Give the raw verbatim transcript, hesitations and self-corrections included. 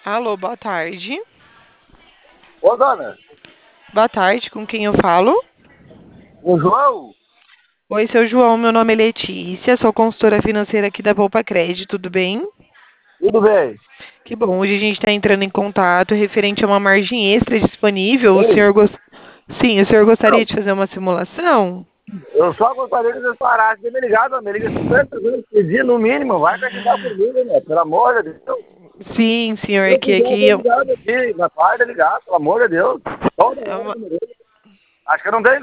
Alô, boa tarde. Ô, dona, Boa tarde, com quem eu falo? o João? Oi, seu João, meu nome é Letícia, sou consultora financeira aqui da Poupa Crédito, tudo bem? Tudo bem? Que bom, hoje a gente está entrando em contato referente a uma margem extra disponível. O Ei, senhor gos... Sim, o senhor gostaria não, de fazer uma simulação? eu só gostaria que vocês parassem de me ligar, dona. Me liga cinquenta vezes por dia, no mínimo. Vai acreditar comigo, né? Pelo amor de Deus. Sim, senhor, Eu aqui, quiser, aqui tô é ligado aqui. Na parte de ligar, pelo amor de Deus. Toda é hora uma... que me liga. Acho que eu não tenho